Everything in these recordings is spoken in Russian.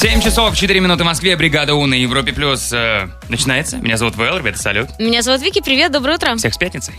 7 часов 4 минуты в Москве. Бригада У на Европе Плюс начинается. Меня зовут Вэл, ребята, салют. Меня зовут Вики, привет, доброе утро. Всех с пятницей.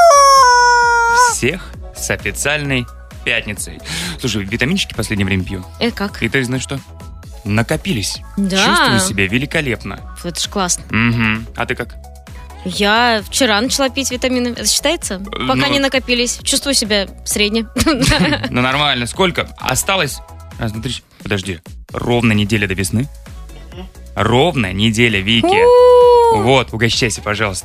Всех с официальной пятницей. Слушай, витаминчики в последнее время пью. Как? И ты знаешь что? Накопились. Да. Чувствую себя великолепно. Это ж классно. Угу. А ты как? Я вчера начала пить витамины. Это считается? Пока не накопились. Чувствую себя средне. Ну нормально. Сколько? Осталось? Раз, два, три. Подожди. Ровно неделя до весны? Ровно неделя, Вики. Вот, угощайся, пожалуйста.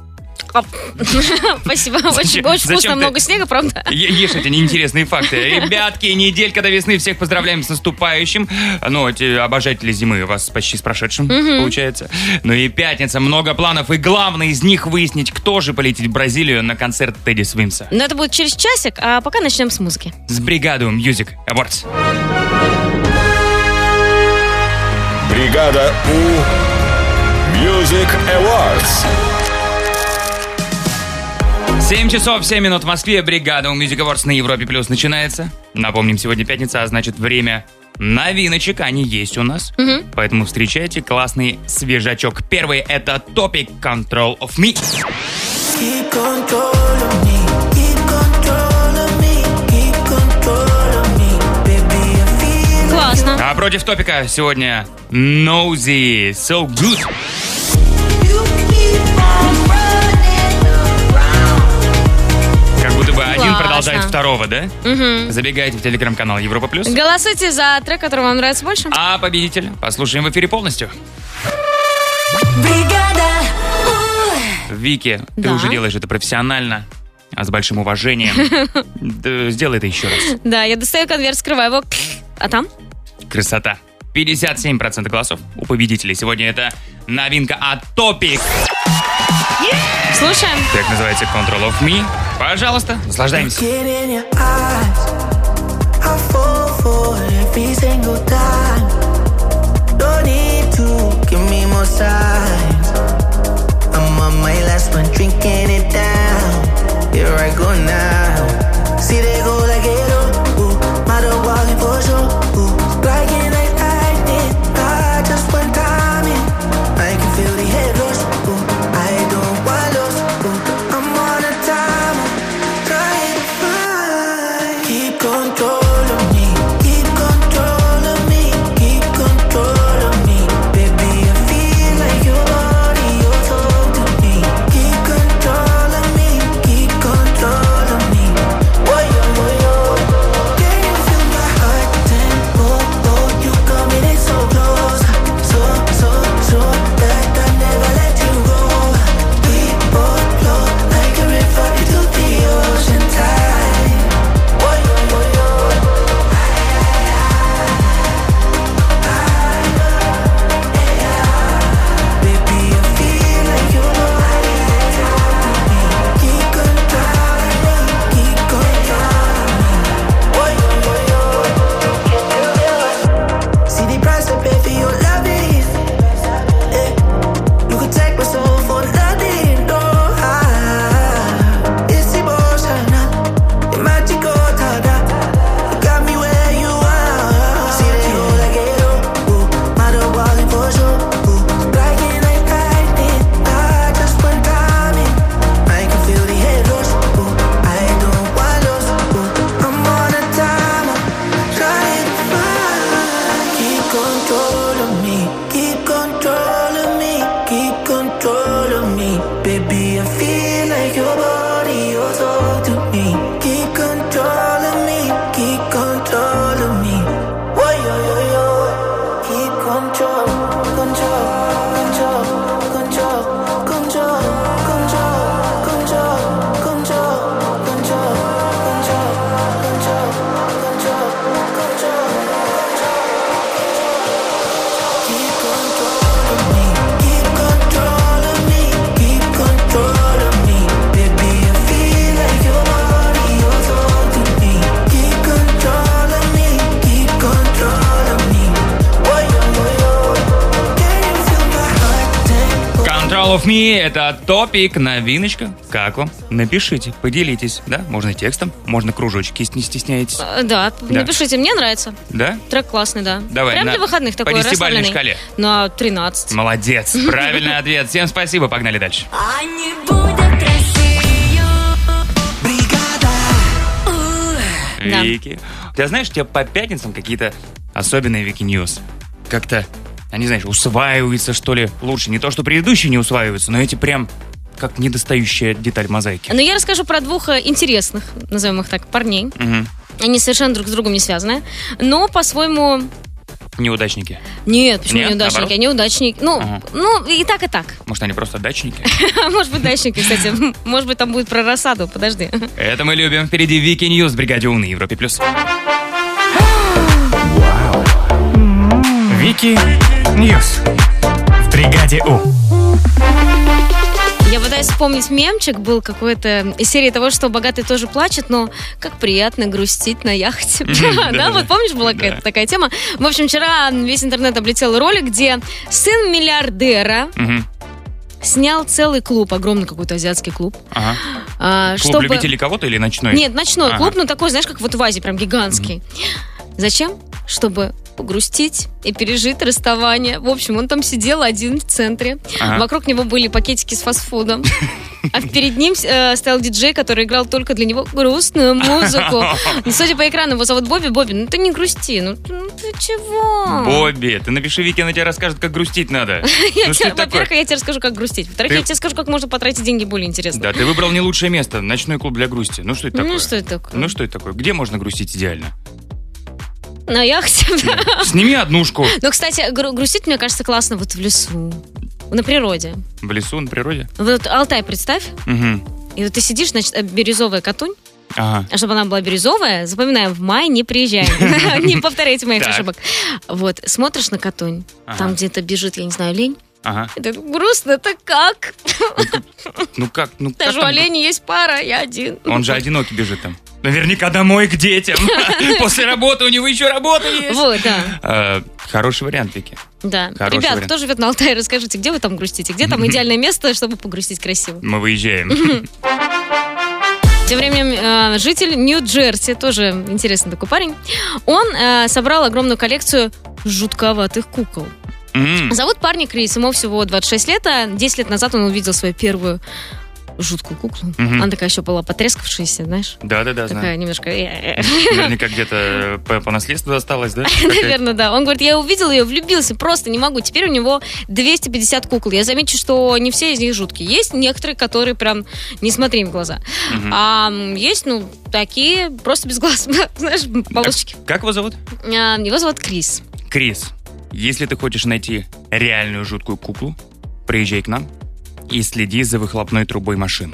Спасибо, очень вкусно, много снега, правда? Ешь эти неинтересные факты. Ребятки, неделька до весны, всех поздравляем с наступающим. Ну, эти обожатели зимы, вас почти с прошедшим, получается. Ну и пятница, много планов, и главное из них выяснить, кто же полетит в Бразилию на концерт Тедди Свинса. Но это будет через часик, а пока начнем с музыки. С Бригадой Music Awards. Бригада У Music Awards. 7 часов 7 минут в Москве. Бригада Music Awards на Европе Плюс начинается. Напомним, сегодня пятница, а значит время новиночек. Они есть у нас. Поэтому встречайте классный свежачок. Первый — это Topic Control of Me. Классно. А против Топика сегодня Nosy So Good. Один продолжает второго, да? Забегайте в телеграм-канал Европа Плюс. Голосуйте за трек, который вам нравится больше. А победителя послушаем в эфире полностью. Вики, ты уже делаешь это профессионально, с большим уважением. Сделай это еще раз. Да, я достаю конверт, скрываю его. А там? Красота. 57% голосов у победителей. Сегодня это новинка от Topic. Слушаем. Так называется Control of Me. Пожалуйста, наслаждаемся. All of Me — это топик, новиночка. Как вам? Напишите, поделитесь. Да, можно текстом, можно кружочки, если не стесняетесь. Да, напишите, мне нравится. Да? Трек классный, да. Давай, прям для выходных такой по 10-бальной расслабленный. шкале. На 13. Молодец, правильный ответ. Всем спасибо, погнали дальше. Они будут Россию. Бригада. Да. Вики. Ты знаешь, у тебя по пятницам какие-то особенные Вики Ньюс. Как-то, они, знаешь, усваиваются, что ли, лучше. Не то, что предыдущие не усваиваются, но эти прям как недостающая деталь мозаики. Но я расскажу про двух интересных, назовем их так, парней. Угу. Они совершенно друг с другом не связаны, но по-своему... Неудачники. Нет, почему Нет, неудачники? наоборот? Они удачники. Ну, Ага. ну, и так, и так. Может, они просто дачники? Может быть, дачники, кстати. Может быть, там будет про рассаду. Подожди. Это мы любим. Впереди Вики Ньюс в Бригаде У на Европе+. Вики Ньюс в Бригаде У. Я пытаюсь вспомнить мемчик, был какой-то из серии того, что богатый тоже плачет, но как приятно грустить на яхте. Да, вот помнишь, была какая-то такая тема? В общем, вчера весь интернет облетел ролик, где сын миллиардера снял целый клуб, огромный какой-то азиатский клуб. Клуб любителей кого-то или ночной? Нет, ночной клуб, но такой, знаешь, как вот в Азии, прям гигантский. Зачем? Чтобы погрустить и пережить расставание. В общем, он там сидел один в центре. Вокруг него были пакетики с фастфудом. А перед ним стоял диджей, который играл только для него грустную музыку. Но, судя по экрану, его зовут Бобби. Бобби, ну ты не грусти, ну ты чего? Бобби, ты напиши Вике, она тебе расскажет, как грустить надо. Во-первых, я тебе расскажу, как грустить. Во-вторых, я тебе скажу, как можно потратить деньги более интересно. Да, ты выбрал не лучшее место. Ночной клуб для грусти. Ну что это такое? Ну что это такое? Ну что это такое? Где можно грустить идеально? На яхте. Сними однушку. Ну, кстати, грустить, мне кажется, классно вот в лесу. На природе. В лесу, на природе? Вот Алтай представь. Угу. И вот ты сидишь, значит, березовая Катунь. Ага. А чтобы она была бирюзовая, запоминаем, в мае не приезжаем. Не повторяйте моих ошибок. Вот, смотришь на Катунь, там где-то бежит, я не знаю, олень. Ага. Это грустно, это как? Ну как? Даже у оленя есть пара, я один. Он же одинокий бежит там. Наверняка домой к детям. После работы у него еще работа есть. Вот, да. Хороший вариант, Вики. Да. Ребят, кто живет на Алтае, расскажите, где вы там грустите? Где там идеальное место, чтобы погрустить красиво? Мы выезжаем. Тем временем житель Нью-Джерси, тоже интересный такой парень, он собрал огромную коллекцию жутковатых кукол. Зовут парня Крис, ему всего 26 лет, а 10 лет назад он увидел свою первую жуткую куклу. Она такая еще была потрескавшаяся, знаешь? Да-да-да, такая знаю. немножко... Наверняка где-то по наследству досталось, да? Наверное, да. Он говорит, я увидел ее, влюбился, просто не могу. Теперь у него 250 кукол. Я замечу, что не все из них жуткие. Есть некоторые, которые прям не смотри им в глаза. А есть, ну, такие, просто без глаз, знаешь, полосочки. Как его зовут? Его зовут Крис. Крис, если ты хочешь найти реальную жуткую куклу, приезжай к нам и следи за выхлопной трубой машин.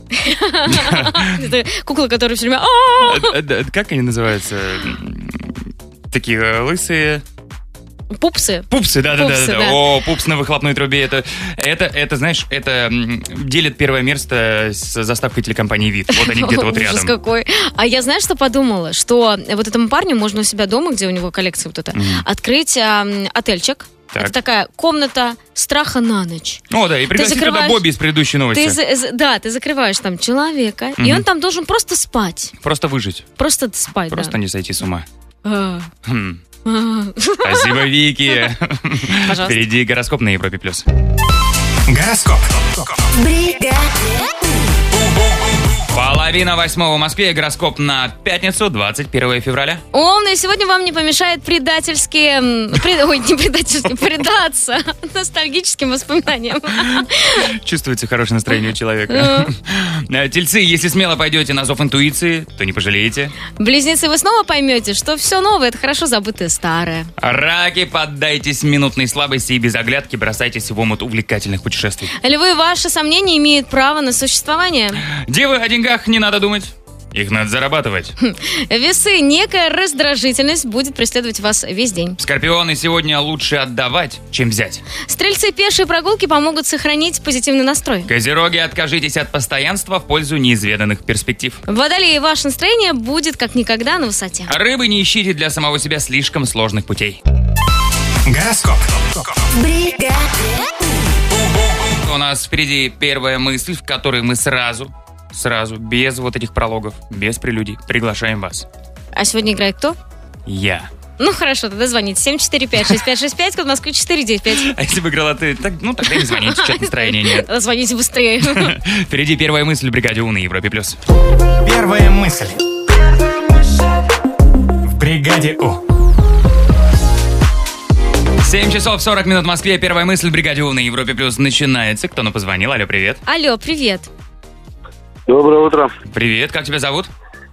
Это кукла, которая все время... Как они называются? Такие лысые... Пупсы. Пупсы, да. Да. О, пупс на выхлопной трубе. Это, знаешь, это делит первое место с заставкой телекомпании ВИД. Вот они где-то вот рядом. Ужас какой. А я, знаешь, что подумала? Что вот этому парню можно у себя дома, где у него коллекция вот эта, открыть отельчик. Так. Это такая комната страха на ночь. О, да, и пригласи туда Бобби из предыдущей новости. Ты закрываешь там человека, и он там должен просто спать. Просто выжить. Просто спать, Просто не сойти с ума. да. Спасибо, Вики. Пожалуйста. Впереди гороскоп на Европе+. Гороскоп. Половина восьмого в Москве. Гороскоп на пятницу, 21 февраля. Умный, сегодня вам не помешает предательские... предаться ностальгическим воспоминаниям. Чувствуется хорошее настроение у человека. Тельцы, если смело пойдете на зов интуиции, то не пожалеете. Близнецы, вы снова поймете, что все новое — это хорошо забытое старое. Раки, поддайтесь минутной слабости и без оглядки бросайтесь в омут увлекательных путешествий. Львы, ваши сомнения имеют право на существование. Девы, о деньгах не надо думать. Их надо зарабатывать. Весы, некая раздражительность будет преследовать вас весь день. Скорпионы, сегодня лучше отдавать, чем взять. Стрельцы, пешие прогулки помогут сохранить позитивный настрой. Козероги, откажитесь от постоянства в пользу неизведанных перспектив. Водолеи, ваше настроение будет как никогда на высоте. Рыбы, не ищите для самого себя слишком сложных путей. Гороскоп. у нас впереди первая мысль, в которой мы сразу, без вот этих прологов, без прелюдий, приглашаем вас. А сегодня играет кто? Я. Ну, хорошо, тогда звоните. 745-6565, код Москвы 495. А если бы играла ты, тогда не звоните, что-то настроения нет. Звоните быстрее. Впереди первая мысль в бригаде У на Европе+. Первая мысль. В бригаде У. 7 часов 40 минут в Москве. Первая мысль в бригаде У на Европе+ начинается. Кто нам позвонил? Алло, привет. Алло, привет. Доброе утро. Привет, как тебя зовут?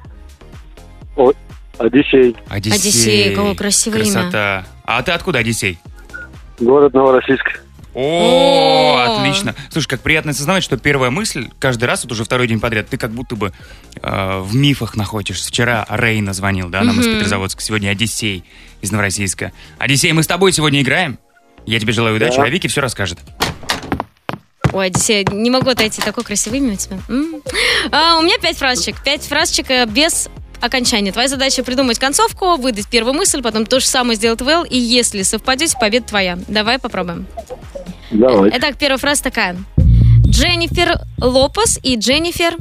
Одиссей. Одиссей, какое красивое имя. Красота. А ты откуда, Одиссей? Город Новороссийск. О, О. отлично. Слушай, как приятно осознавать, что первая мысль каждый раз, вот уже второй день подряд, ты как будто бы в мифах находишься. Вчера Рейна звонил, да, нам из Петрозаводска. Сегодня Одиссей из Новороссийска. Одиссей, мы с тобой сегодня играем. Я тебе желаю удачи, Да. а Вики все расскажет. Ой, Одиссей, не могу отойти, такое красивое имя у тебя. У меня 5 фразочек. 5 фразочек без окончания. Твоя задача придумать концовку, выдать первую мысль, потом то же самое сделать Вэл, и если совпадете, победа твоя. Давай попробуем. Давай. Итак, первая фраза такая. Дженнифер Лопес и Дженнифер...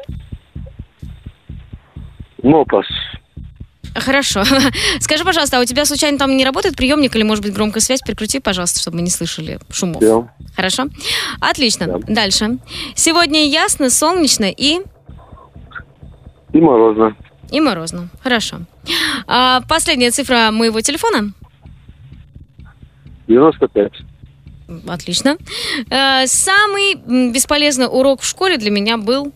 Мопас. Хорошо. Скажи, пожалуйста, а у тебя случайно там не работает приемник или, может быть, громкая связь? Прикрути, пожалуйста, чтобы мы не слышали шумов. Все. Хорошо? Отлично. Да. Дальше. Сегодня ясно, солнечно и Морозно. морозно. Хорошо. Последняя цифра моего телефона. 95. Отлично. Самый бесполезный урок в школе для меня был...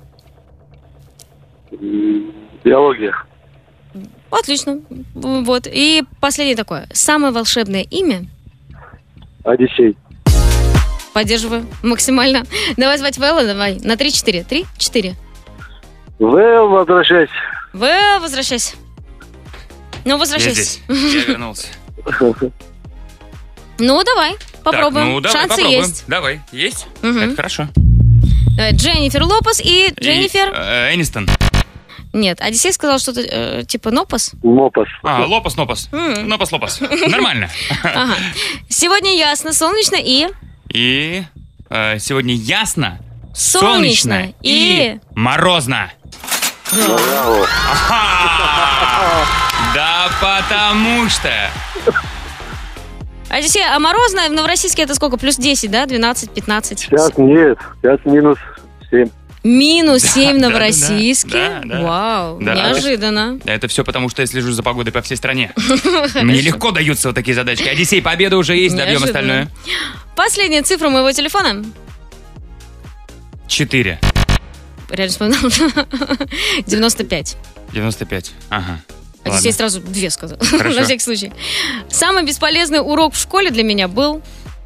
Биология. Отлично. Вот. И последнее такое. Самое волшебное имя. Одиссей. Поддерживаю максимально. Давай звать Вэлла, давай. На 3-4. 3-4. Вэл, возвращайся. Вэл, возвращайся. Ну, Я возвращайся. здесь. Я вернулся. Ну, давай, попробуем. Так, ну, давай Шансы попробуем. есть. Давай, есть? Мгм. Это хорошо. Давай, Дженнифер Лопес и Дженнифер... Энистон. Нет, Одиссей сказал что-то типа Нопас. Мопас. Лопас. М. Лопас. Нормально. Ага. Сегодня ясно, солнечно и... И сегодня ясно, Солнечно солнечно и- и морозно. Браво. Да потому что... Одиссей, а морозно в Новороссийске это сколько? Плюс 10, да? 12, 15? Сейчас нет. Сейчас минус 7. Минус 7 в Да, Новороссийске? да. Вау, Да. неожиданно. Это все потому, что я слежу за погодой по всей стране. Мне легко даются вот такие задачки. Одиссей, победа уже есть, добьем Неожиданно. остальное. Последняя цифра моего телефона. 4. Реально вспоминал. 95. 95. Ага. Одиссей Ладно. сразу 2 сказал. Хорошо. На всякий случай. Самый бесполезный урок в школе для меня был...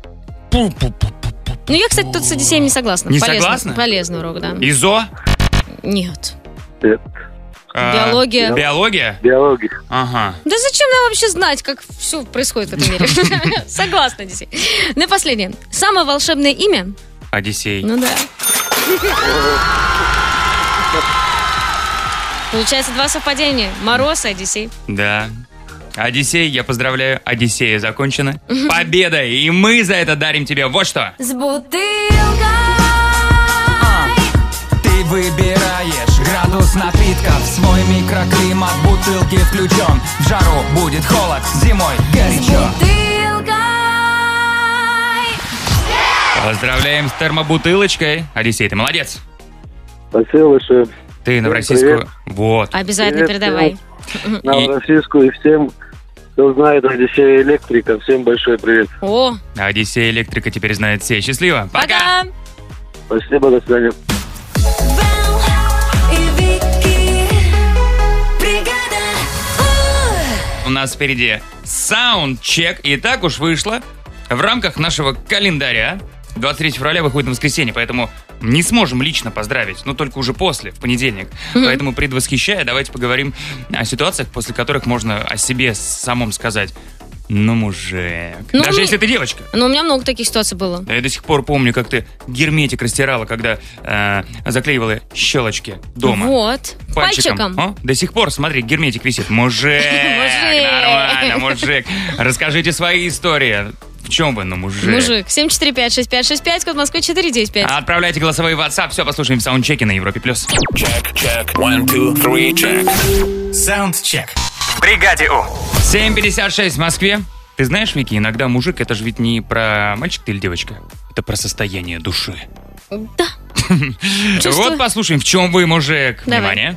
Ну, я, кстати, тут с Одиссеем не согласна. Не Полезный- согласна? Полезный урок, да. ИЗО? Нет. Биология. Биология? Биология. Ага. Да зачем нам вообще знать, как все происходит в этом мире? Согласна, Одиссей. Ну и последнее. Самое волшебное имя? Одиссей. Ну да. Получается 2 совпадения. Мороз и Одиссей. Да. Одиссей, я поздравляю, Одиссея закончена. Победа! И мы за это дарим тебе вот что. С бутылкой. Ты выбираешь градус напитка. В свой микроклимат бутылки включен. В жару будет холод, зимой горячо. Бутылкой. Поздравляем с термобутылочкой. Одиссей, ты молодец. Спасибо большое. Ты на Всем российскую... привет. Вот. Обязательно Привет передавай. Новороссийску и всем, кто знает Одиссея Электрика, всем большой привет. О, Одиссей Электрика теперь знает все. Счастливо. Пока. пока. Спасибо, до свидания. Вэл и Вики. Бригада. У нас впереди саундчек. И так уж вышло. В рамках нашего календаря 23 февраля выходит на воскресенье, поэтому не сможем лично поздравить, но только уже после, в понедельник. Поэтому, предвосхищая, давайте поговорим о ситуациях, после которых можно о себе самом сказать: ну, мужик. Ну, Даже мне- если ты девочка. Ну, у меня много таких ситуаций было. Да, я до сих пор помню, как ты герметик растирала, когда заклеивала щелочки дома. Вот. Пальчиком. О, до сих пор, смотри, герметик висит. Мужик! Мужик! Нормально, мужик. Расскажите свои истории. чем вы, ну, мужик? Мужик. 745-6565, код Москвы 495. Отправляйте голосовые в WhatsApp. Все, послушаем в саундчеке на Европе+. Check. 1, 2, 3, check. Саундчек. В бригаде У. 7:56 в Москве. Ты знаешь, Вики, иногда мужик — это же ведь не про мальчик ты или девочка. Это про состояние души. Да. Вот послушаем, в чем вы, мужик. Давай. Внимание.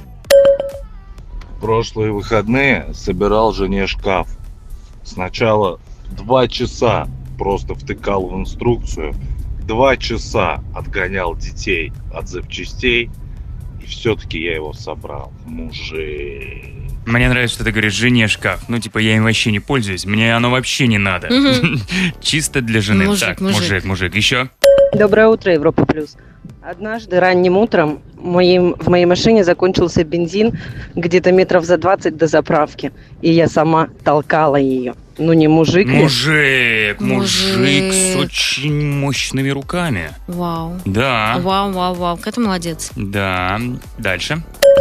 Прошлые выходные собирал жене шкаф. Сначала 2 часа просто втыкал в инструкцию, 2 часа отгонял детей от запчастей, и все-таки я его собрал. Мужик. Мне нравится, что ты говоришь жене шкаф. Ну, типа, я им вообще не пользуюсь. Мне оно вообще не надо. Чисто для жены. Мужик, Так, мужик. мужик. Еще? Доброе утро, Европа Плюс. Однажды ранним утром в моей машине закончился бензин где-то метров за 20 до заправки. И я сама толкала ее. Ну не мужик ли? Мужик с очень мощными руками. Вау. Да. Вау. Как ты молодец. Да. Дальше.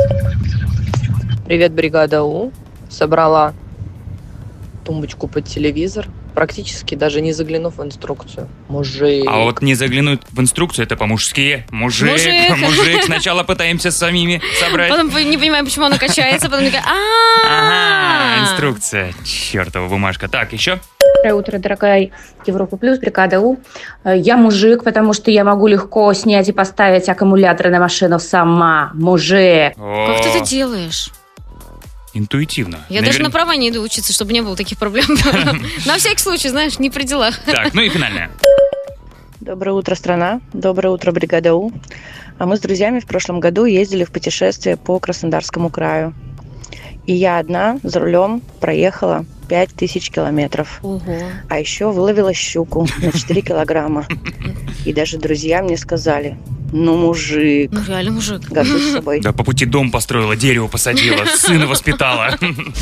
Привет, бригада У. Собрала тумбочку под телевизор, практически даже не заглянув в инструкцию. Мужик. А вот не заглянуть в инструкцию — это по-мужски. Мужик. Сначала пытаемся самими собрать. Потом не понимаем, почему она качается, потом такая, Ага, инструкция. Чертова бумажка. Так, еще? Доброе утро, дорогая Европа Плюс, бригада У. Я мужик, потому что я могу легко снять и поставить аккумуляторы на машину сама. Мужик. Как ты это делаешь? Интуитивно. Я даже на права не иду учиться, чтобы не было таких проблем. На всякий случай, знаешь, не при делах. Так, ну и финальное. Доброе утро, страна. Доброе утро, бригада У. А мы с друзьями в прошлом году ездили в путешествие по Краснодарскому краю. И я одна за рулем проехала 5000 километров. Ого. А еще выловила щуку на 4 килограмма. И даже друзья мне сказали: ну, мужик. Ну, реально мужик. Горжусь собой. Да, по пути дом построила, дерево посадила, сына воспитала.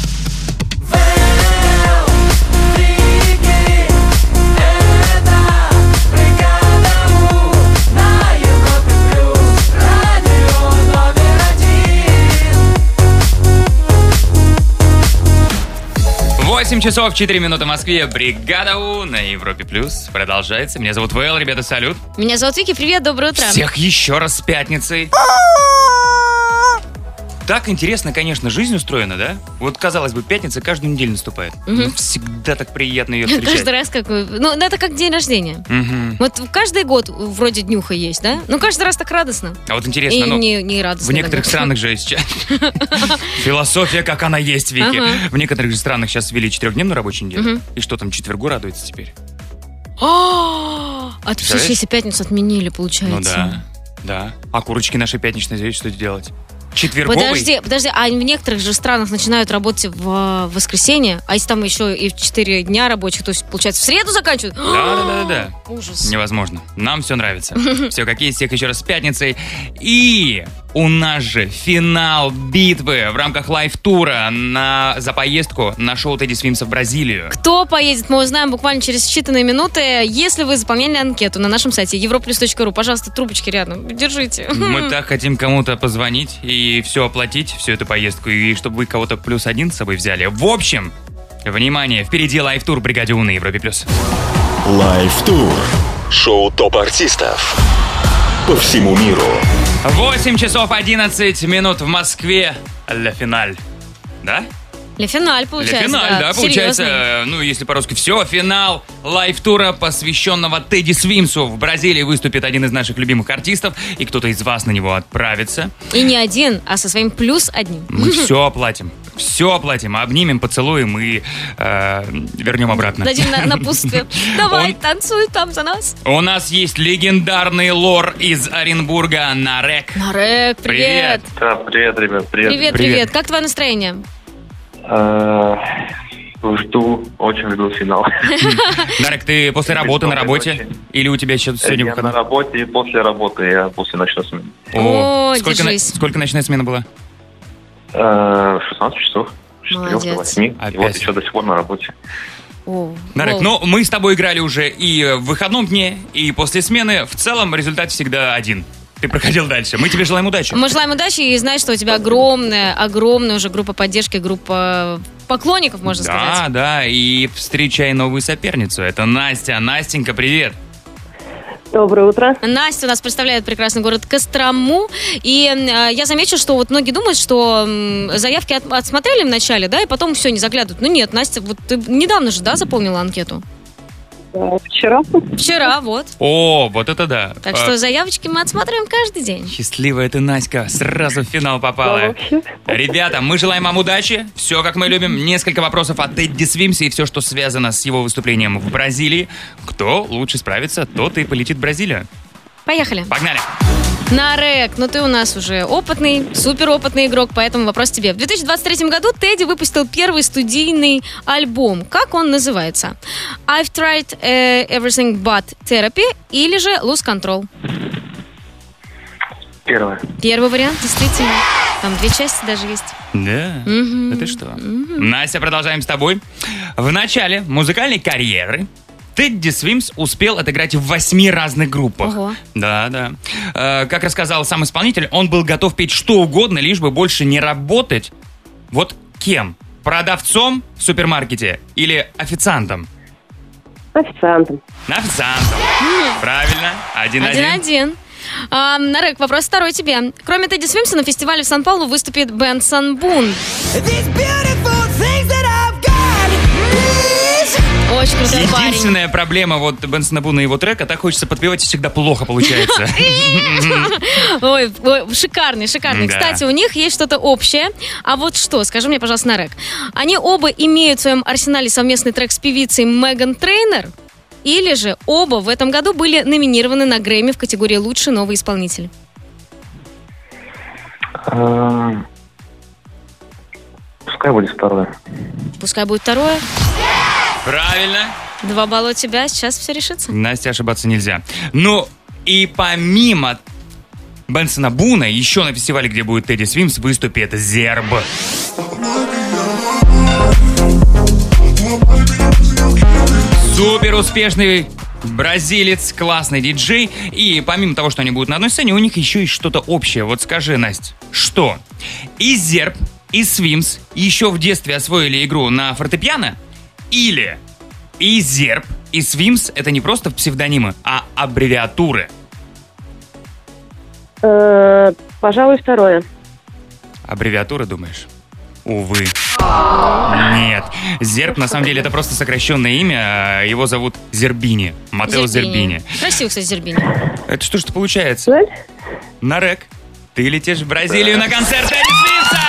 Восемь часов 4 минуты в Москве. Бригада У на Европе Плюс продолжается. Меня зовут Вэл, ребята, салют. Меня зовут Вики, привет, доброе утро. Всех еще раз с пятницей. Так интересно, конечно, жизнь устроена, да? Вот, казалось бы, пятница каждую неделю наступает. Но всегда так приятно ее встречать. Каждый раз как... Ну, это как день рождения. Вот каждый год вроде днюха есть, да? Ну, каждый раз так радостно. А вот интересно, И не радостно. в некоторых странах же сейчас философия, как она есть, Вики. В некоторых же странах сейчас ввели 4-дневную рабочую неделю. И что там, четвергу радуется теперь? А ты слушай, если пятницу отменили, получается. Ну да. А курочки наши пятничные здесь что делать? Четверговый? Подожди, а в некоторых же странах начинают работать в воскресенье, а если там еще и в 4 дня рабочих, то есть, получается, в среду заканчивают? Да. Ужас. Невозможно. Нам все нравится. Все, как есть, всех еще раз с пятницей. И у нас же финал битвы в рамках лайв-тура за поездку на шоу Тедди Свимса в Бразилию. Кто поедет, мы узнаем буквально через считанные минуты. Если вы заполняли анкету на нашем сайте europlus.ru, пожалуйста, трубочки рядом, держите. Мы так хотим кому-то позвонить и все оплатить, всю эту поездку, и чтобы вы кого-то +1 с собой взяли. В общем, внимание, впереди лайв-тур в Бригаде У на Европе Плюс. Лайв-тур. Шоу топ-артистов по всему миру. 8 часов 11 минут в Москве. Ля финаль. Да? Ля финаль, получается. Ля финаль, да, получается. Ну, если по-русски все. Финал лайв-тура, посвященного Тедди Свимсу. В Бразилии выступит один из наших любимых артистов, и кто-то из вас на него отправится. И не один, а со своим +1. Мы все оплатим. Все оплатим, обнимем, поцелуем и вернем обратно. Дадим напутствие. Давай, танцуй там за нас. У нас есть легендарный лор из Оренбурга, Нарек. Нарек, привет. Да, привет, ребят, Привет. Как твое настроение? Очень жду финал. Нарек, ты после работы на работе? Или у тебя еще сегодня Я выходной? на работе и после работы, я после ночной смены. О, сколько, держись. сколько ночная смена была? 16 часов. С 4 до Молодец. 8. И вот Опять. еще до сих пор на работе. Нарек, ну мы с тобой играли уже и в выходном дне, и после смены. В целом результат всегда один. Ты проходил дальше. Мы тебе желаем удачи. Мы желаем удачи и знай, что у тебя огромная уже группа поддержки, группа поклонников, можно сказать. Да, и встречай новую соперницу. Это Настя. Настенька, привет. Доброе утро. Настя у нас представляет прекрасный город Кострому. И я замечу, что вот многие думают, что заявки отсмотрели в начале, да, и потом все, не заглядывают. Ну нет, Настя, вот ты недавно же, да, заполнила анкету? Вчера. Вчера, вот. О, вот это да. Так что заявочки мы отсматриваем каждый день. Счастливая ты, Наська, сразу в финал попала. Ребята, мы желаем вам удачи, все как мы любим. Несколько вопросов от Тедди Свимса и все, что связано с его выступлением в Бразилии. Кто лучше справится, тот и полетит в Бразилию. Поехали. Погнали. Нарек, ну ты у нас уже опытный, суперопытный игрок, поэтому вопрос тебе. В 2023 году Тедди выпустил первый студийный альбом. Как он называется? I've tried everything but therapy или же Lose Control? Первый вариант, действительно. Там 2 части даже есть. Да? Это что? Настя, продолжаем с тобой. В начале музыкальной карьеры Тедди Свимс успел отыграть в 8 разных группах. Ого. Да. Как рассказал сам исполнитель, он был готов петь что угодно, лишь бы больше не работать. Вот кем? Продавцом в супермаркете или официантом? Официантом. Официантом. Правильно. 1-1. 1-1. Нарек, вопрос второй тебе. Кроме Тедди Свимса на фестивале в Сан-Паулу выступит Бенсон Бун. Очень крутой парень. Единственная проблема вот Бенсона Буна и его трека, так хочется подпевать, и всегда плохо получается. Ой, шикарный. Да. Кстати, у них есть что-то общее. А вот что, скажи мне, пожалуйста, Нарек. Они оба имеют в своем арсенале совместный трек с певицей Меган Трейнер? Или же оба в этом году были номинированы на Грэмми в категории «Лучший новый исполнитель»? Пускай будет второе. Пускай будет второе. Правильно. 2 балла у тебя, сейчас все решится. Настя, ошибаться нельзя. Ну, и помимо Бенсона Буна, еще на фестивале, где будет Тедди Свимс, выступит Зерб. Супер успешный бразилец, классный диджей. И помимо того, что они будут на одной сцене, у них еще есть что-то общее. Вот скажи, Настя, что? И Зерб, и Свимс еще в детстве освоили игру на фортепиано? Или и Зерб, и Свимс — это не просто псевдонимы, а аббревиатуры? Пожалуй, второе. Аббревиатуры, думаешь? Увы. Нет. Зерб, на самом деле, это просто сокращенное имя. Его зовут Зербини. Матео Зербини. Красиво, кстати, Зербини. Это что ж-то получается? Нарек, ты летишь в Бразилию на концерт Тедди Свимса!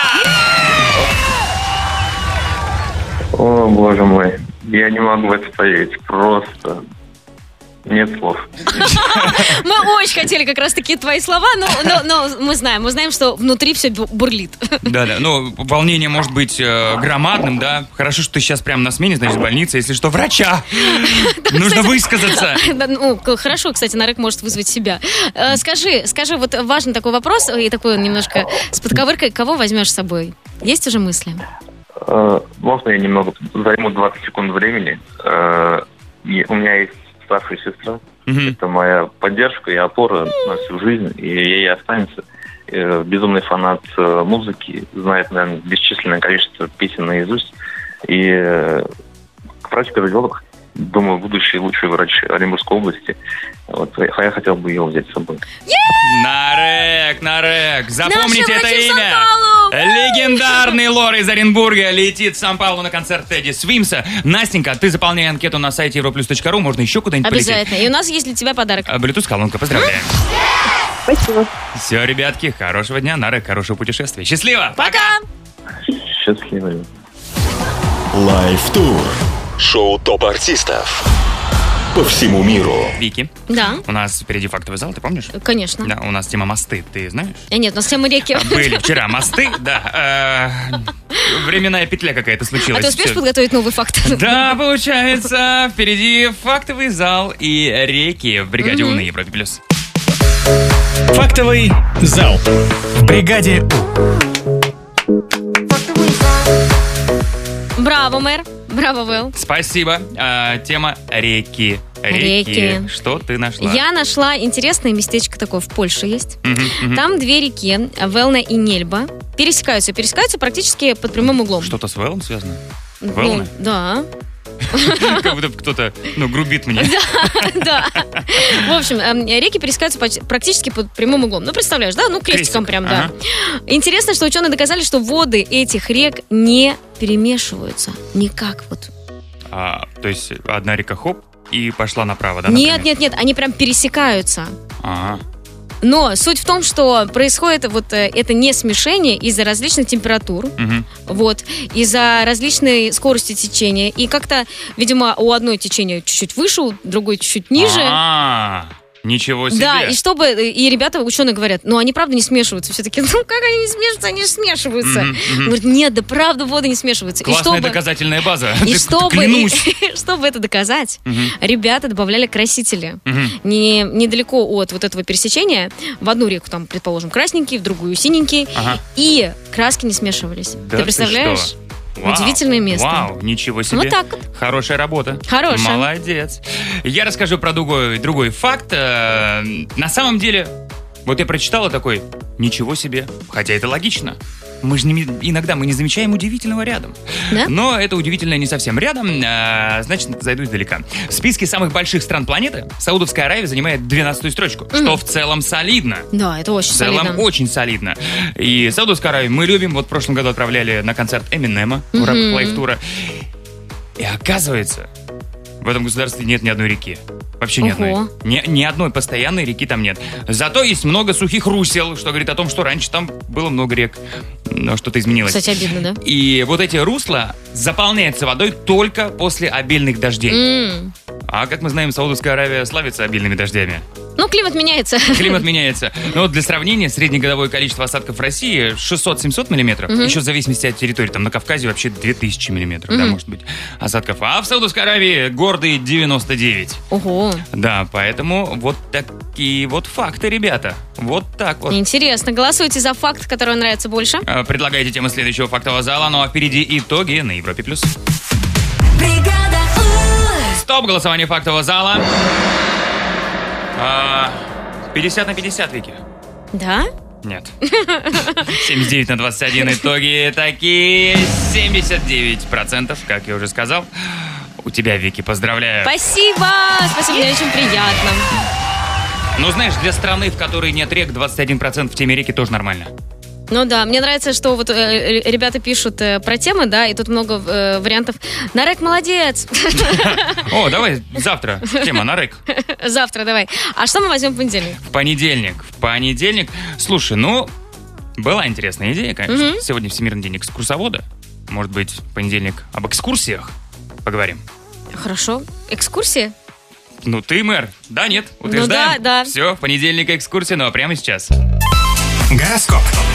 О, боже мой. Я не могу в это поверить. Просто нет слов. Мы очень хотели как раз-таки твои слова, но мы знаем, что внутри все бурлит. Да, ну, волнение может быть громадным, да. Хорошо, что ты сейчас прямо на смене, значит, в больнице. Если что, врача! Нужно высказаться. Ну, хорошо, кстати, Нарек может вызвать себя. Скажи, вот важный такой вопрос, и такой немножко с подковыркой. Кого возьмешь с собой? Есть уже мысли? Можно я немного займу 20 секунд времени? У меня есть старшая сестра. Это моя поддержка и опора на всю жизнь. И ей останется. Безумный фанат музыки. Знает, наверное, бесчисленное количество песен наизусть. И врач-кардиолог. Думаю, будущий лучший врач Оренбургской области. Вот, я хотел бы ее взять с собой. Нарек, запомните это имя. Легендарный лор из Оренбурга летит в Сан-Паулу на концерт Тедди Свимса. Настенька, ты заполняй анкету на сайте europlus.ru. Можно еще куда-нибудь полететь. Обязательно. И у нас есть для тебя подарок. Bluetooth-колонка. Поздравляем. Спасибо. Все, ребятки, хорошего дня. Нарек, хорошего путешествия. Счастливо. Пока. Счастливо. Лайв-тур. Шоу топ-артистов по всему миру. Вики. Да. У нас впереди фактовый зал, ты помнишь? Конечно. Да, у нас тема мосты, ты знаешь? Нет, у нас тема реки. Были вчера мосты, да. Временная петля какая-то случилась. А ты успеешь подготовить новый факт? Да, получается. Впереди фактовый зал и реки в бригаде У на Европе плюс. Фактовый зал в бригаде У. Браво, мэр. Браво, Вэл. Спасибо. Тема реки. Реки. Что ты нашла? Я нашла интересное местечко такое, в Польше есть. Мгм. Там две реки, Велна и Нельба, пересекаются практически под прямым углом. Что-то с Вэллом связано? Ну, Велна? да. Как будто кто-то, грубит мне. Да. В общем, реки пересекаются практически под прямым углом. Ну, представляешь, да? Ну, крестиком прям, да. Ага. Интересно, что ученые доказали, что воды этих рек не перемешиваются. Никак вот. То есть одна река хоп и пошла направо, да? Нет, они прям пересекаются. Ага. Но суть в том, что происходит вот это не смешение из-за различных температур, Мгм. вот, из-за различной скорости течения. И как-то, видимо, у одной течение чуть-чуть выше, у другой чуть-чуть ниже. Ничего себе. Да, и ребята, ученые говорят, они правда не смешиваются. Все таки, как они не смешиваются? Они же смешиваются. Мгм, мгм. Говорят, нет, да правда воды не смешиваются. Классная доказательная база. И Клянусь. чтобы это доказать, Мгм. ребята добавляли красители. Мгм. Недалеко от вот этого пересечения, в одну реку, там, предположим, красненький, в другую синенький, Ага. и краски не смешивались. Да ты представляешь? что? Вау, Удивительное место. Вау, ничего себе. Вот так вот. Хорошая работа. Хорошая. Молодец. Я расскажу про другой факт. На самом деле, вот я прочитала такой, ничего себе, хотя это логично. Иногда мы не замечаем удивительного рядом. Да? Но это удивительное не совсем рядом, значит, зайду издалека. В списке самых больших стран планеты Саудовская Аравия занимает 12-ю сстрочку, что в целом солидно. Да, это очень В целом солидно. очень солидно. И Саудовскую Аравию мы любим. Вот в прошлом году отправляли на концерт Эминема в Мгм. рамках лайф-тура. И оказывается, в этом государстве нет ни одной реки. Вообще ни Ого. одной. Ни одной постоянной реки там нет. Зато есть много сухих русел, что говорит о том, что раньше там было много рек. Но что-то изменилось. Кстати, обидно, да? И вот эти русла заполняются водой только после обильных дождей. М. А как мы знаем, Саудовская Аравия славится обильными дождями. Ну, климат меняется. Климат меняется. Но вот для сравнения, среднегодовое количество осадков в России 600-700 миллиметров. Мгм. Еще в зависимости от территории. Там на Кавказе вообще 2000 миллиметров, да, Мгм. может быть, осадков. А в Саудовской Аравии гордые 99. Ого. Да, поэтому вот такие вот факты, ребята. Вот так вот. Интересно. Голосуйте за факт, который вам нравится больше. Предлагайте темы следующего фактового зала. Ну а впереди итоги на Европе+. Стоп, голосование фактового зала. 50 на 50, Вики. Да? Нет. 79 на 21 итоги такие. 79%, как я уже сказал. У тебя, Вики, поздравляю. Спасибо! Спасибо, мне очень приятно. Ну, знаешь, для страны, в которой нет рек, 21% в теме реки тоже нормально. Ну да, мне нравится, что вот ребята пишут про темы, да, и тут много вариантов. Нарек молодец! О, давай завтра тема на рек. Завтра давай. А что мы возьмем в понедельник? В понедельник. Слушай, была интересная идея, конечно. Мгм. Сегодня Всемирный день экскурсовода. Может быть, в понедельник об экскурсиях поговорим. Хорошо. Экскурсии? Ну, ты мэр. Да, нет? Утверждаем? Ну да. Все, в понедельник экскурсия, а прямо сейчас. Гороскоп.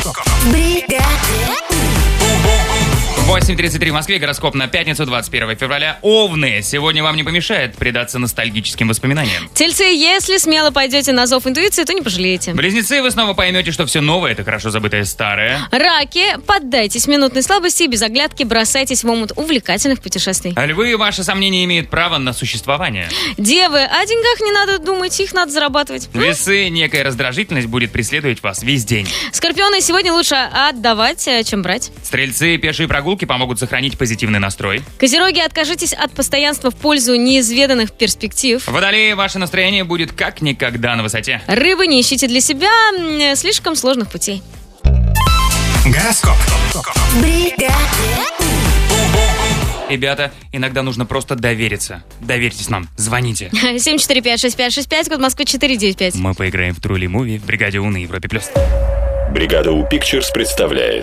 8:33 в Москве, гороскоп на пятницу, 21 февраля. Овны. Сегодня вам не помешает предаться ностальгическим воспоминаниям. Тельцы, если смело пойдете на зов интуиции, то не пожалеете. Близнецы, вы снова поймете, что все новое — это хорошо забытое старое. Раки, поддайтесь минутной слабости и без оглядки бросайтесь в омут увлекательных путешествий. А львы, ваши сомнения имеют право на существование. Девы, о деньгах не надо думать, их надо зарабатывать. Весы, некая раздражительность будет преследовать вас весь день. Скорпионы, сегодня лучше отдавать, чем брать. Стрельцы, пешие прогулки помогут сохранить позитивный настрой. Козероги, откажитесь от постоянства в пользу неизведанных перспектив. Водолеи, ваше настроение будет как никогда на высоте. Рыбы, не ищите для себя слишком сложных путей. Гороскоп. Ребята, иногда нужно просто довериться. Доверьтесь нам, звоните. 745-6565, код Москвы 495. Мы поиграем в Truly Movie в бригаде У на Европе+. Бригада У Pictures представляет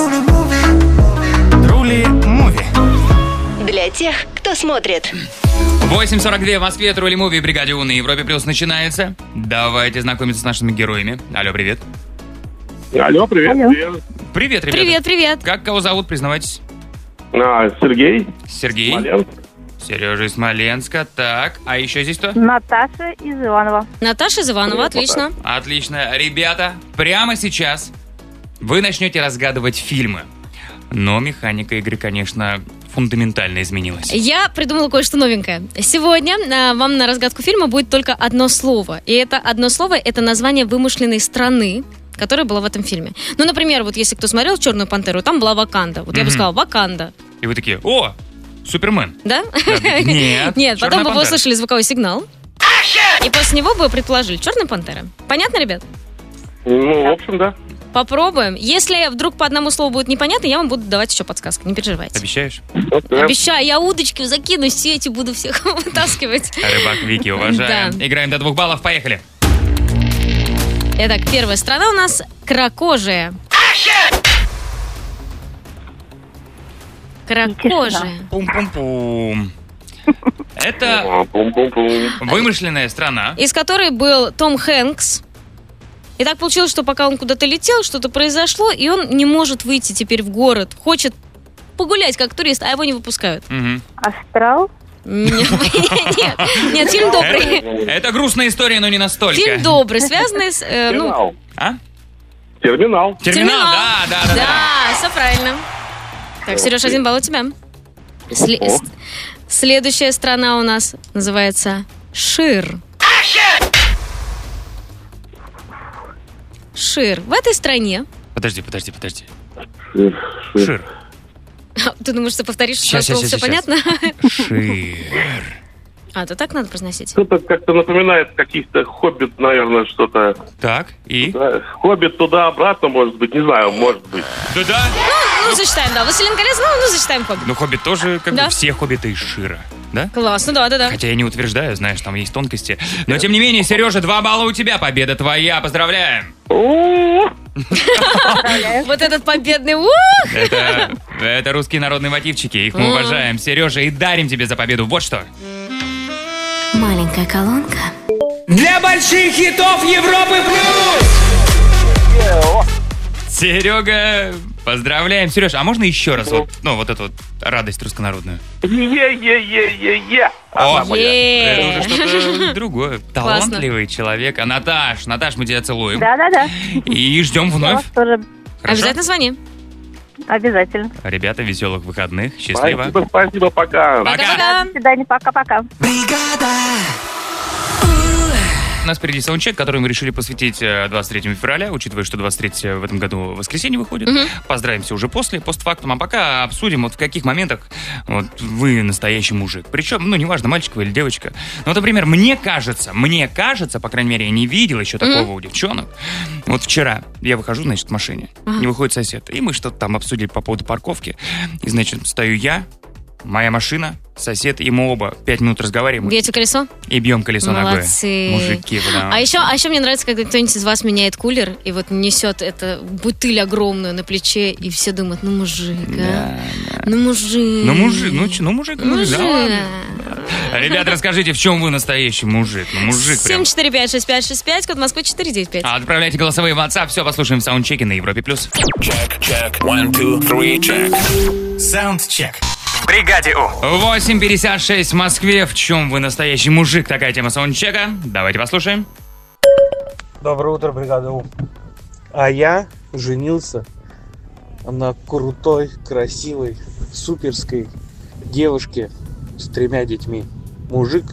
Truly Movie. Для тех, кто смотрит. 8:42 в Москве, Truly Movie в бригаде У на Европе+ начинается. Давайте знакомиться с нашими героями. Алло, привет. Алло, привет. Алло. Привет, ребята. Привет, привет. Как кого зовут, признавайтесь? Сергей. Сергей. Смоленск. Сережа из Смоленска. Так, а еще здесь кто? Наташа из Иванова. Наташа из Иванова, отлично. Отлично. Ребята, прямо сейчас вы начнете разгадывать фильмы. Но механика игры, конечно, фундаментально изменилось? Я придумала кое-что новенькое. Сегодня вам на разгадку фильма будет только одно слово. И это одно слово — это название вымышленной страны, которая была в этом фильме. Ну, например, вот если кто смотрел «Черную пантеру», там была Ваканда. Вот я бы сказала «Ваканда». И вы такие: о, Супермен. Да? Нет. Нет, потом бы вы «Черная услышали звуковой сигнал. И после него бы предположили: «Черная пантера». Понятно, ребят? Ну, в общем, да. Попробуем. Если вдруг по одному слову будет непонятно, я вам буду давать еще подсказки. Не переживайте. Обещаешь? Обещаю, я удочки закину, сети буду всех вытаскивать. Рыбак Вики, уважаем. Да. Играем до 2 баллов, поехали. Итак, первая страна у нас кракожия. Кракожия. Пум-пум-пум. Это вымышленная страна. Из которой был Том Хэнкс. И так получилось, что пока он куда-то летел, что-то произошло, и он не может выйти теперь в город. Хочет погулять как турист, а его не выпускают. Астрал? Нет, фильм добрый. Это грустная история, но не настолько. Фильм добрый, связанный с... Терминал. А? Терминал. Терминал, да. Да, все правильно. Так, Сереж, 1 балл у тебя. Следующая страна у нас называется Шир. Шир. В этой стране... Подожди. Шир. Ты думаешь, что повторишь, Сейчас, чтобы все понятно? Шир. А, то так надо произносить. Что-то как-то напоминает каких-то «Хоббит», наверное, что-то. Так, и? Да, «Хоббит» туда-обратно, может быть, не знаю, может быть. Да. Ну, зачитаем, да. «Властелин колец», ну, зачитаем «Хоббит». Ну, «Хоббит» тоже, как Да. бы, все «Хоббиты» из Шира, да? Классно, да. Хотя я не утверждаю, знаешь, там есть тонкости. Но, тем не менее, Сережа, 2 балла у тебя. Победа твоя. Поздравляем. Вот этот победный ух! Это русские народные мотивчики. Их мы уважаем. Сережа, и дарим тебе за победу вот что. Маленькая колонка. Для больших хитов Европы плюс! Серега, поздравляем. Сереж, а можно еще раз вот эту вот радость руссконародную? Е-е-е-е-е. О, Е. это уже что-то другое. Талантливый человек. А Наташ, мы тебя целуем. Да. И ждем вновь. Хорошо? Обязательно звони. Обязательно. Ребята, веселых выходных. Счастливо. Спасибо, пока. Пока-пока. До свидания, пока-пока. У нас впереди саундчек, который мы решили посвятить 23 февраля, учитывая, что 23 в этом году воскресенье выходит. Поздравимся уже постфактум, а пока обсудим, вот в каких моментах вот вы настоящий мужик. Причем, неважно, мальчик вы или девочка. Вот, например, мне кажется, по крайней мере, я не видел еще такого у девчонок. Вот вчера я выхожу, значит, в машине, и выходит сосед, и мы что-то там обсудили по поводу парковки. И, значит, стою я, моя машина, сосед, и мы оба 5 минут разговариваем. Бьете колесо? И бьем колесо ногой. Молодцы. Мужики, А еще мне нравится, когда кто-нибудь из вас меняет кулер и вот несет эту бутыль огромную на плече, и все думают: ну мужик, ну мужик. Мужик. Да, ладно. Ребята, расскажите, в чем вы настоящий мужик? Мужик прям. 7456565, код Москвы 495. Отправляйте голосовые в WhatsApp, все послушаем в саундчеке на Европе+. Check. 1, 2, 3, check. Саундчек. В бригаде У. 8:56 в Москве. В чем вы настоящий мужик? Такая тема саундчека. Давайте послушаем. Доброе утро, бригада У. А я женился на крутой, красивой, суперской девушке с 3 детьми. Мужик?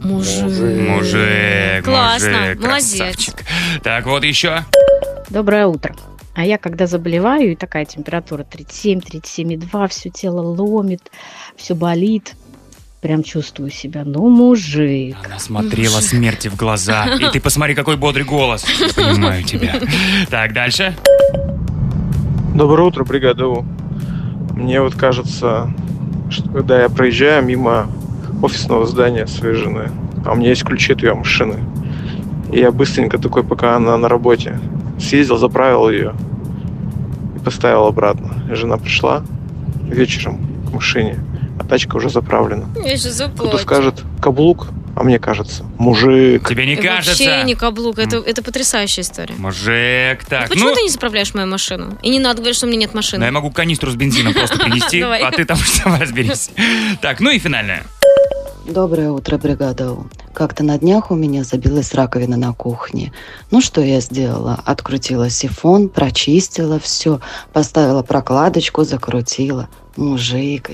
Мужик. Классно, молодец. Красавчик. Так, вот еще. Доброе утро. А я когда заболеваю, и такая температура 37, 37,2, все тело ломит, все болит, прям чувствую себя, мужик. Она смотрела смерти в глаза. И ты посмотри, какой бодрый голос. Я понимаю тебя. Так, дальше. Доброе утро, бригада У. Мне вот кажется, что когда я проезжаю мимо офисного здания своей жены, а у меня есть ключи от ее машины, и я быстренько такой, пока она на работе, съездил, заправил ее и поставил обратно. И жена пришла вечером к машине, а тачка уже заправлена. Я же заплачу. Кто-то скажет каблук, а мне кажется мужик. Тебе не кажется? Вообще не каблук, это потрясающая история. Мужик, так. Почему ты не заправляешь мою машину? И не надо говорить, что у меня нет машины. Ну, я могу канистру с бензином просто принести, Давай. а ты там разберись. Так, и финальное. Доброе утро, бригада У. Как-то на днях у меня забилась раковина на кухне. Ну, что я сделала? Открутила сифон, прочистила все, поставила прокладочку, закрутила. Мужик.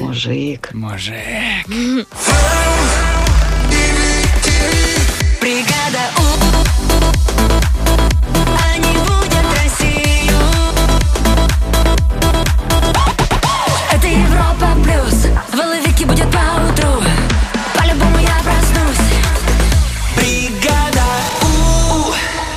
Бригада У. Они будут Россию. Это Европа плюс. Воловики будет поутру. По-любому я проснусь. Бригада У.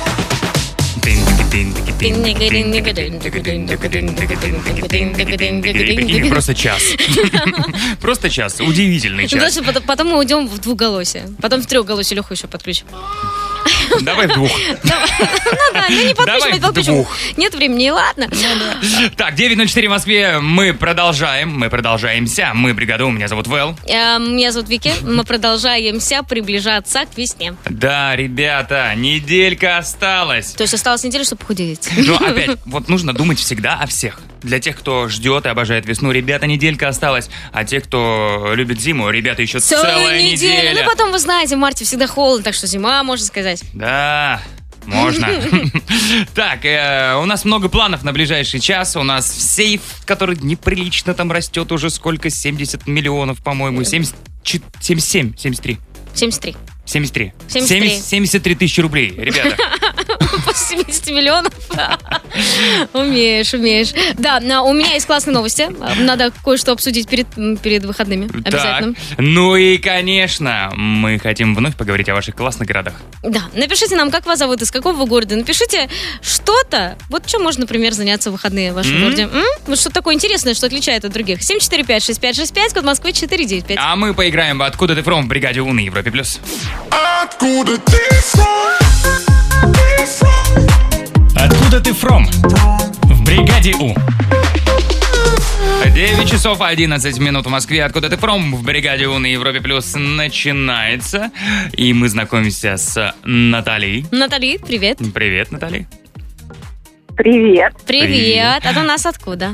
Просто час. Просто час. Удивительный час. Потом мы уйдем в двухголосие. Потом в трехголосие Леху еще подключим. Давай в двух. Не подключим. Нет времени, ладно. Так, 9:04 в Москве. Мы продолжаемся. Мы бригада У. Меня зовут Вэл. Меня зовут Вики. Мы продолжаемся приближаться к весне. Да, ребята, неделька осталась. То есть осталась неделя, чтобы похудеть. Но опять, вот нужно думать всегда о всех. Для тех, кто ждет и обожает весну, ребята, неделька осталась. А те, кто любит зиму, ребята, еще целая неделя. Ну, потом, вы знаете, в марте всегда холодно, так что зима, можно сказать. Да, можно. Так, у нас много планов на ближайший час. У нас сейф, который неприлично там растет уже сколько? 70 миллионов, по-моему. 73. 73 тысячи рублей, ребята. По 70 миллионов. Умеешь. Да, у меня есть классные новости. Надо кое-что обсудить перед выходными. Обязательно. Так, ну и, конечно, мы хотим вновь поговорить о ваших классных городах. Да, напишите нам, как вас зовут, из какого вы города. Напишите что-то. Вот чем можно, например, заняться в выходные в вашем городе. Вот что такое интересное, что отличает от других. 745-6565, код Москвы 495. А мы поиграем в «Откуда ты фром» в бригаде У на Европе+. Откуда ты фром? Откуда ты фром? В бригаде У. 9 часов 11 минут в Москве. Откуда ты фром? В бригаде У на Европе Плюс начинается. И мы знакомимся с Натальей. Наталья, привет. Привет, Наталья. Привет. Привет. А ты у нас откуда?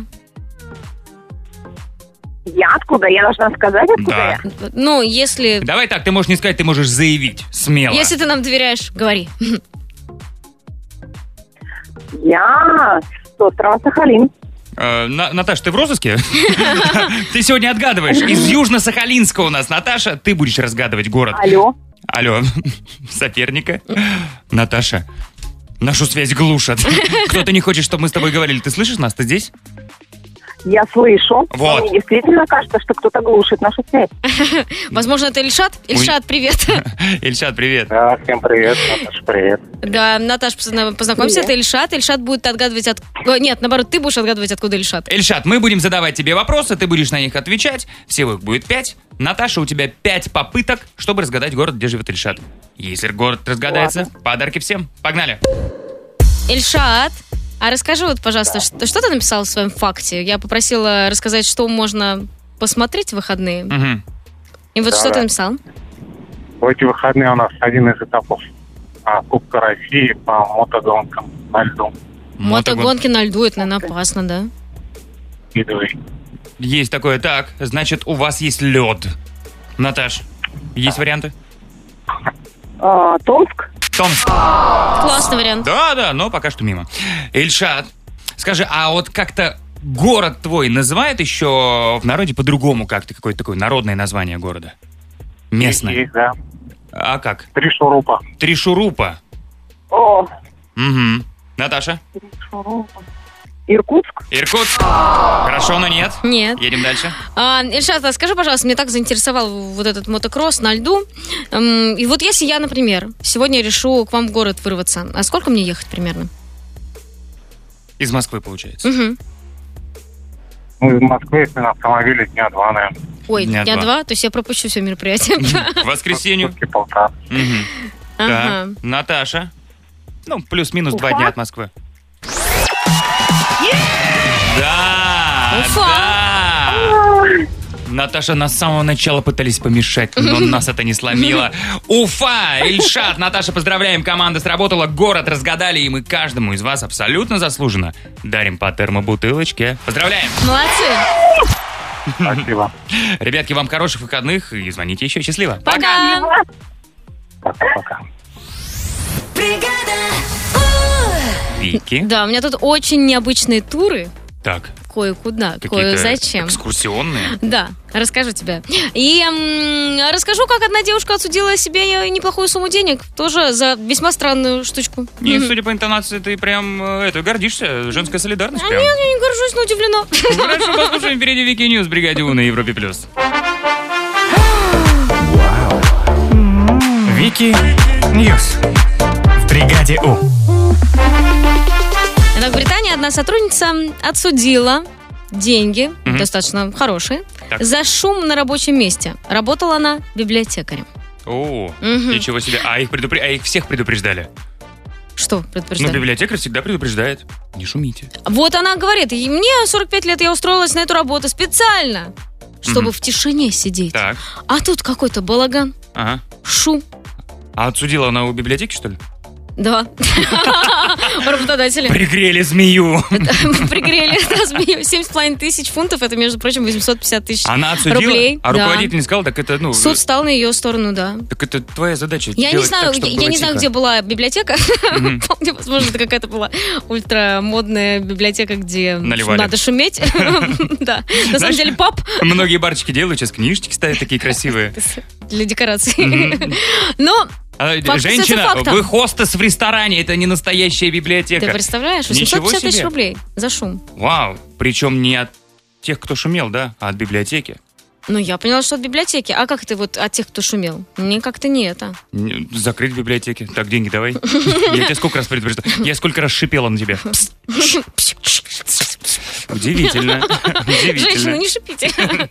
Я откуда? Я должна сказать, откуда я? Ну, если... Давай так, ты можешь не сказать, ты можешь заявить. Смело. Если ты нам доверяешь, говори. Я с острова Сахалин. Наташа, ты в розыске? Ты сегодня отгадываешь. Из Южно-Сахалинска у нас Наташа. Ты будешь разгадывать город. Алло. Соперника. Наташа, нашу связь глушат. Кто-то не хочет, чтобы мы с тобой говорили. Ты слышишь нас? Ты здесь? Я слышу. Вот. Мне действительно кажется, что кто-то глушит нашу связь. Возможно, это Ильшат? Ильшат, привет. Ильшат, привет. Да, всем привет. Наташа, привет. Да, Наташа, познакомься, это Ильшат. Ильшат будет отгадывать... Нет, наоборот, ты будешь отгадывать, откуда Ильшат. Ильшат, мы будем задавать тебе вопросы, ты будешь на них отвечать. Всего их будет 5. Наташа, у тебя 5 попыток, чтобы разгадать город, где живет Ильшат. Если город разгадается, подарки всем. Погнали. Ильшат, а расскажи вот, пожалуйста, что ты написал в своем факте? Я попросила рассказать, что можно посмотреть в выходные. Угу. И вот что ты написал? В эти выходные у нас один из этапов Кубка России по мотогонкам на льду. Мотогонки на льду, это, наверное, опасно, да? Есть такое. Так, значит, у вас есть лед. Наташ, есть варианты? Томск. Классный вариант. Да, но пока что мимо. Ильшат, скажи, а вот как-то город твой называют еще в народе по-другому как-то? Какое-то такое народное название города? Местное? Есть, да. А как? Три шурупа. Три шурупа. О. Угу. Наташа? Три шурупа. Иркутск. Хорошо, но нет. Нет. Едем дальше. Ильшат, а скажи, пожалуйста, меня так заинтересовал вот этот мотокросс на льду. И вот если я, например, сегодня решу к вам в город вырваться, а сколько мне ехать примерно? Из Москвы, получается. Угу. Ну, из Москвы, если на автомобиле, дня 2, наверное. Ой, дня 2? То есть я пропущу все мероприятие. В воскресенье. Полтора. Так, Наташа. Ну, плюс-минус 2 дня от Москвы. Да! Наташа на самого начала пытались помешать, но нас это не сломило. Уфа! Ильшат! Наташа, поздравляем, команда сработала, город разгадали, и мы каждому из вас абсолютно заслуженно дарим по термобутылочке. Поздравляем! Молодцы! Спасибо. Ребятки, вам хороших выходных и звоните еще. Счастливо! Пока! Пока-пока. Вики. Да, у меня тут очень необычные туры. Так. Кое-куда, Какие-то кое-зачем. экскурсионные. Да, расскажу тебе. И расскажу, как одна девушка отсудила себе неплохую сумму денег. Тоже за весьма странную штучку. И, судя по интонации, ты прям гордишься. Женская солидарность А прям. нет, я не горжусь, но удивлена. Хорошо, послушаем впереди Вики Ньюс в Бригаде У на Европе+. Вики Ньюс в Бригаде У. Итак, в Британии одна сотрудница отсудила деньги, достаточно хорошие, Так. за шум на рабочем месте. Работала она библиотекарем. О, ничего себе. А их всех предупреждали? Что предупреждали? Ну, библиотекарь всегда предупреждает. Не шумите. Вот она говорит, и мне 45 лет, я устроилась на эту работу специально, чтобы в тишине сидеть. Так. А тут какой-то балаган, Ага. шум. А отсудила она у библиотеки, что ли? Да. Работодатели. Пригрели змею. Пригрели змею. 7,5 тысяч фунтов, это, между прочим, 850 тысяч Она отсудила, рублей. а Да. руководитель не сказал, так это, ну... Суд стал на ее сторону, да. Так это твоя задача. Я не делать знаю, так, чтобы было не знаю, тихо. где была библиотека. Вполне возможно, это какая-то была ультрамодная библиотека, где Наливали. надо шуметь. Да. На самом Знаешь, деле, пап Многие барчики делают, сейчас книжечки ставят такие красивые. для декораций. Но факт Женщина, остается фактом. вы хостес в ресторане, это не настоящая библиотека. Ты представляешь? Ничего 850 тысяч себе. рублей за шум. Вау, причем не от тех, кто шумел, да, а от библиотеки. Ну, я поняла, что от библиотеки. А как ты вот от тех, кто шумел? Мне как-то не это. Закрыть библиотеки. Так, деньги давай. Я тебе сколько раз предупреждал? Я сколько раз шипела на тебя. Удивительно. Женщины, не шипите.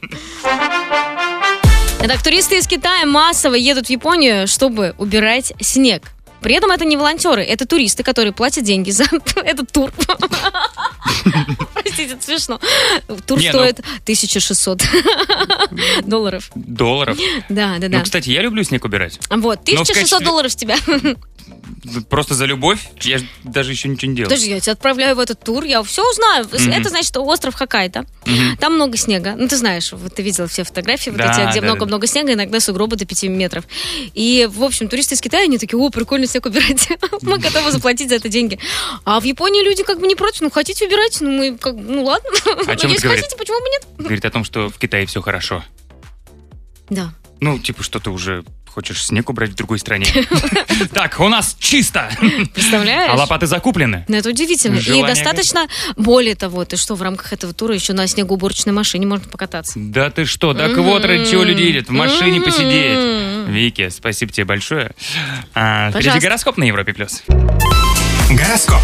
Итак, туристы из Китая массово едут в Японию, чтобы убирать снег. При этом это не волонтеры, это туристы, которые платят деньги за этот тур. Простите, это смешно. Тур стоит 1600 долларов. Долларов? Да. Ну, кстати, я люблю снег убирать. Вот, 1600 долларов с тебя. Просто за любовь? Я даже еще ничего не делал. Подожди, я тебя отправляю в этот тур, я все узнаю. Это значит остров Хоккайдо. Там много снега. Ну, ты знаешь, вот ты видела все фотографии, вот эти, где много-много снега, иногда сугробы до 5 метров. И, в общем, туристы из Китая, они такие, о, прикольно снег убирать. Мы готовы заплатить за это деньги. А в Японии люди как бы не против. Ну, хотите убирать? Ну, мы как ну ладно. О чем это Если говорит? хотите, почему бы нет? Говорит о том, что в Китае все хорошо. Да. Ну, типа, что ты уже хочешь снег убрать в другой стране. Так, у нас чисто. Представляешь? А лопаты закуплены. Ну, это удивительно. Желание И достаточно, более того, ты что, в рамках этого тура еще на снегоуборочной машине можно покататься. Да ты что? Так вот, ради чего люди едут. В машине посидеть. Вики, спасибо тебе большое. Впереди гороскоп на Европе+. Гороскоп.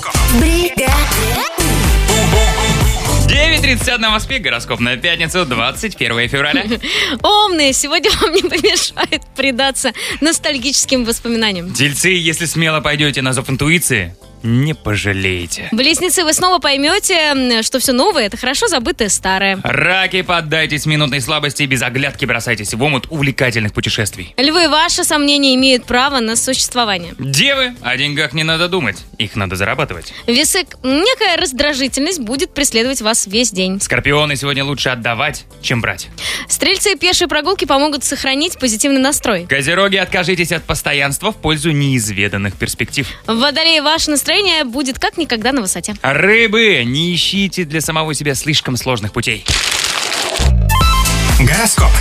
9:31 в Москве. Гороскоп на пятницу, 21 февраля. Умные, сегодня вам не помешает предаться ностальгическим воспоминаниям. Тельцы, если смело пойдете на зов интуиции, не пожалеете. Близнецы, вы снова поймете, что все новое — это хорошо забытое старое. Раки, поддайтесь минутной слабости и без оглядки бросайтесь в омут увлекательных путешествий. Львы, ваши сомнения имеют право на существование. Девы, о деньгах не надо думать, их надо зарабатывать. Весы, некая раздражительность будет преследовать вас весь день. Скорпионы, сегодня лучше отдавать, чем брать. Стрельцы, пешие прогулки помогут сохранить позитивный настрой. Козероги, откажитесь от постоянства в пользу неизведанных перспектив. Водолеи, ваше настроение будет как никогда на высоте. Рыбы, не ищите для самого себя слишком сложных путей. Гороскоп.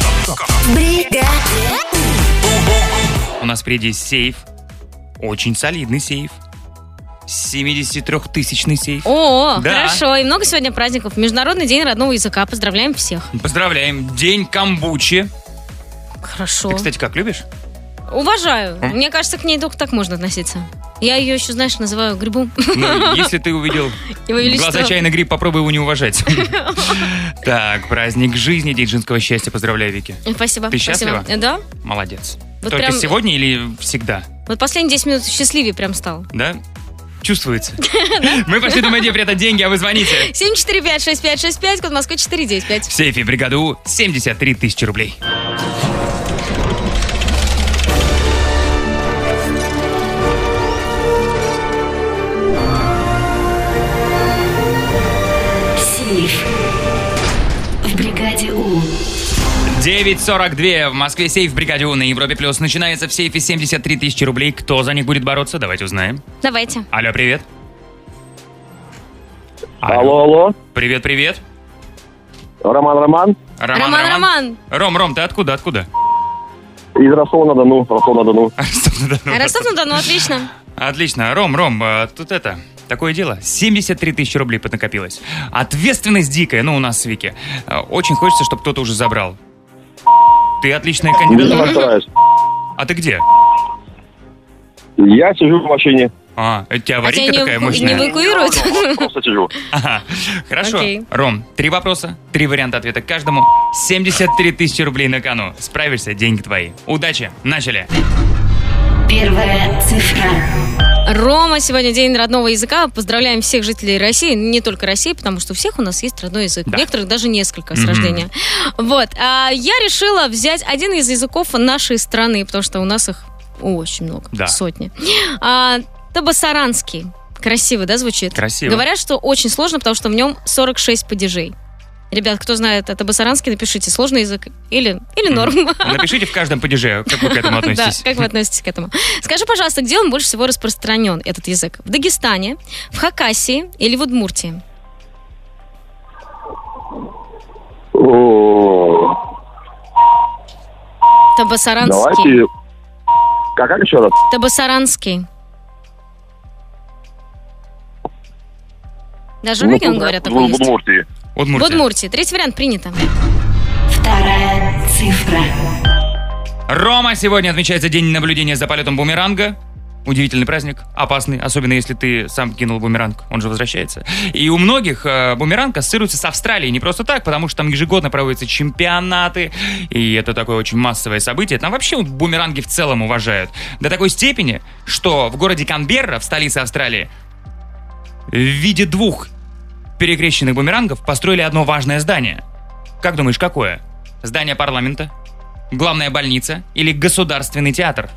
У нас впереди сейф. Очень солидный сейф. 73-тысячный сейф. О, да. Хорошо. И много сегодня праздников. Международный день родного языка. Поздравляем всех. Поздравляем. День камбучи. Хорошо. Ты, кстати, как любишь? Уважаю. Мне кажется, к ней только так можно относиться. Я ее еще, знаешь, называю грибом. Ну, если ты увидел Его Величество. глаза чайный гриб, попробуй его не уважать. Так, праздник жизни, день женского счастья. Поздравляю, Вики. Спасибо. Ты счастлива? Спасибо. Да. Молодец. Вот Только прям- сегодня или всегда? Вот последние 10 минут счастливее прям стал. Да? Чувствуется. Мы пошли думать, где прятать деньги, а вы звоните. 745-6565, код Москвы 495. В сейфе бригаду 73 тысячи рублей. Сейф в бригаде У. 9:42 в Москве. Сейф в бригаде У на Европе Плюс. Начинается в сейфе 73 тысячи рублей. Кто за них будет бороться? Давайте узнаем. Давайте. Алло, привет. Алло. Привет, привет. Роман. Роман. Ром, ты откуда? Из Ростова-на-Дону. Ростов-на-Дону, отлично. Отлично. Ром, тут такое дело. 73 тысячи рублей поднакопилось. Ответственность дикая, у нас с Вики. Очень хочется, чтобы кто-то уже забрал. Ты отличная кандидатура. А ты где? Я сижу в машине. У тебя аварийка такая не мощная? эвакуируют? Просто сижу. Ага, хорошо. Окей. Ром, 3 вопроса, 3 варианта ответа к каждому. 73 тысячи рублей на кону. Справишься, деньги твои. Удачи, начали. Первая цифра. Рома, сегодня день родного языка. Поздравляем всех жителей России, не только России, потому что у всех у нас есть родной язык. Да. У некоторых даже несколько с рождения. Вот. Я решила взять один из языков нашей страны, потому что у нас их очень много, сотни. Табасаранский. Красиво, да, звучит? Красиво. Говорят, что очень сложно, потому что в нем 46 падежей. Ребят, кто знает табасаранский, напишите, сложный язык или норм. Напишите в каждом падеже, как вы к этому относитесь. Да, как вы относитесь к этому. Скажи, пожалуйста, где он больше всего распространен, этот язык? В Дагестане, в Хакасии или в Удмуртии? Табасаранский. Давайте... Как еще раз? Табасаранский. Даже Рыгин говорят, такой есть. В Удмуртии. Третий вариант принято. Вторая цифра. Рома, сегодня отмечается день наблюдения за полетом бумеранга. Удивительный праздник, опасный, особенно если ты сам кинул бумеранг, он же возвращается. И у многих бумеранг ассоциируется с Австралией не просто так, потому что там ежегодно проводятся чемпионаты, и это такое очень массовое событие. Там вообще бумеранги в целом уважают. До такой степени, что в городе Канберра, в столице Австралии, в виде 2 перекрещенных бумерангов построили одно важное здание. Как думаешь, какое? Здание парламента? Главная больница? Или государственный театр?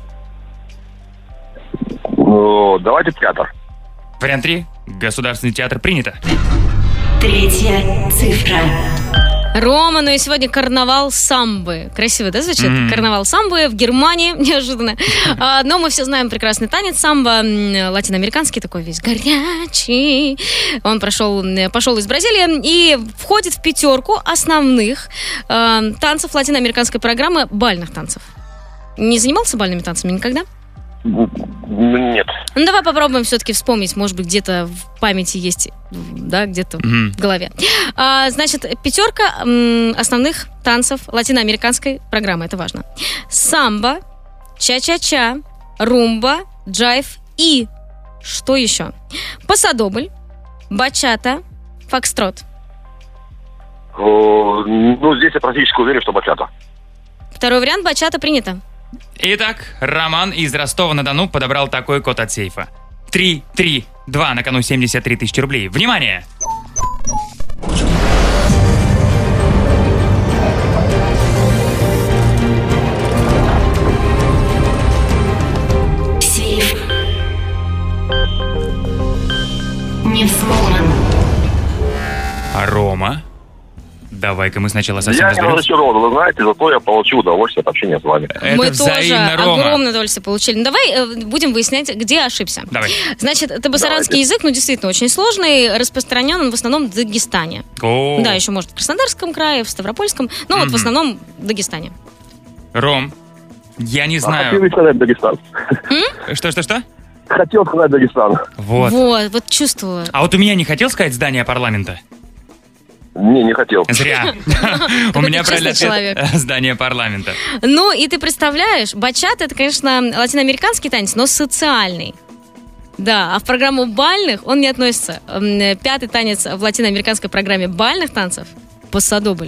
Давайте театр. Вариант 3. Государственный театр принято. Третья цифра. Рома, и сегодня карнавал самбы. Красиво, да, звучит? Карнавал самбы в Германии, неожиданно. Но мы все знаем прекрасный танец самбо, латиноамериканский такой весь горячий. Он пошел из Бразилии и входит в 5 основных танцев латиноамериканской программы бальных танцев. Не занимался бальными танцами никогда? Нет. Ну, давай попробуем все-таки вспомнить, может быть, где-то в памяти есть, да, где-то в голове. Значит, 5 основных танцев латиноамериканской программы, это важно. Самбо, ча-ча-ча, румба, джайв и что еще? Пасадобль, бачата, фокстрот. Здесь я практически уверен, что бачата. Второй вариант, бачата принято. Итак, Роман из Ростова-на-Дону подобрал такой код от сейфа. 332 на кону 73 тысячи рублей. Внимание! Сейф не взломан. Рома, давай-ка мы сначала совсем Я не разочарован, вы знаете, зато я получу удовольствие от общения с вами. Это мы взаимно, тоже Рома. огромное удовольствие получили. Ну, давай будем выяснять, где ошибся. Давай. Значит, табасаранский язык, действительно очень сложный, распространен он в основном в Дагестане. Да, еще может в Краснодарском крае, в Ставропольском, но вот в основном в Дагестане. Ром, я не знаю. Хотел сказать Дагестан. Что? Хотел сказать Дагестан. Вот чувствую. А вот у меня не хотел сказать здание парламента? Не хотел. Зря. У меня правильный ответ — здание парламента. Ну, и ты представляешь, бачата — это, конечно, латиноамериканский танец, но социальный. Да, а в программу бальных он не относится. 5-й танец в латиноамериканской программе бальных танцев — пасадобль.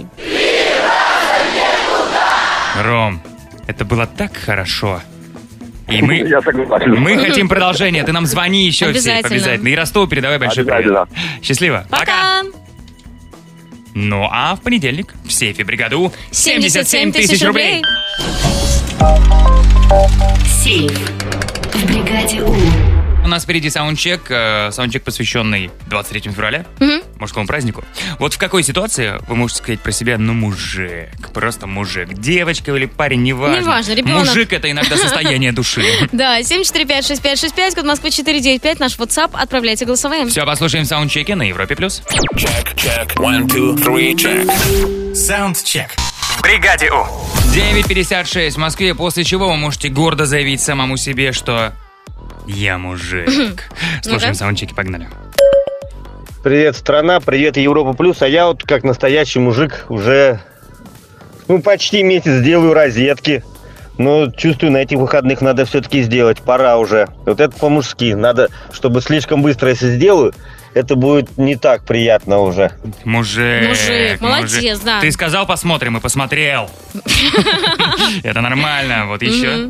Ром, это было так хорошо. И Я согласен. мы хотим продолжения. Ты нам звони еще Обязательно. обязательно. И Ростову передавай большой привет. Счастливо. Пока! Ну а в понедельник в сейфе бригады У 77 тысяч рублей. Сейф в бригаде У. У нас впереди саундчек, посвященный 23 февраля. Угу. мужскому празднику. Вот в какой ситуации вы можете сказать про себя, ну, мужик, просто мужик. Девочка или парень, неважно. Неважно, ребенок. Мужик — это иногда состояние души. Да, 745-6565, код Москвы 495, наш WhatsApp, отправляйте голосовые. Все, послушаем в саундчеке на Европе+. Check. 1, 2, 3, check. Саундчек. В бригаде У. 9:56 в Москве, после чего вы можете гордо заявить самому себе, что я мужик. Слушаем саундчеки, погнали. Привет, страна, привет, Европа Плюс. А я вот, как настоящий мужик, уже почти месяц делаю розетки. Но чувствую, на этих выходных надо все-таки сделать. Пора уже. Вот это по-мужски. Надо, чтобы слишком быстро, если сделаю, это будет не так приятно уже. Мужик, молодец, да. Ты сказал, посмотрим, и посмотрел. Это нормально. Вот еще.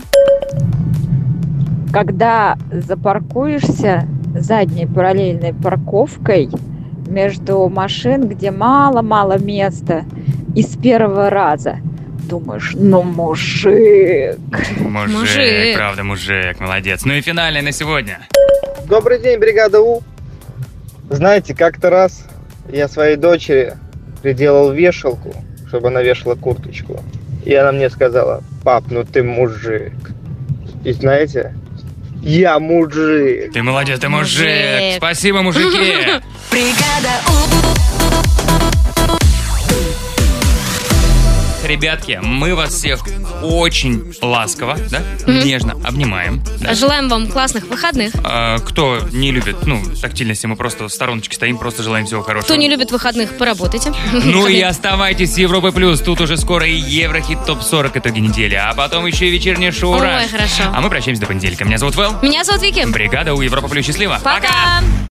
Когда запаркуешься задней параллельной парковкой между машин, где мало-мало места, и с первого раза думаешь, ну, мужик. Мужик, правда, мужик, молодец. Ну и финальный на сегодня. Добрый день, бригада У. Знаете, как-то раз я своей дочери приделал вешалку, чтобы она вешала курточку. И она мне сказала: пап, ну ты мужик. И знаете, я мужик. Ты молодец, ты мужик. Спасибо, мужики. Бригада Ребятки, мы вас всех очень ласково, да, нежно обнимаем. Да. Желаем вам классных выходных. Кто не любит, тактильности, мы просто в стороночке стоим, просто желаем всего хорошего. Кто не любит выходных, поработайте. Ну и оставайтесь с Европой Плюс. Тут уже скоро и Еврохит ТОП-40 итоги недели, а потом еще и вечернее шоу «Раш». Ой, хорошо. А мы прощаемся до понедельника. Меня зовут Вэл. Меня зовут Вики. Бригада У, Европа Плюс. Счастливо. Пока.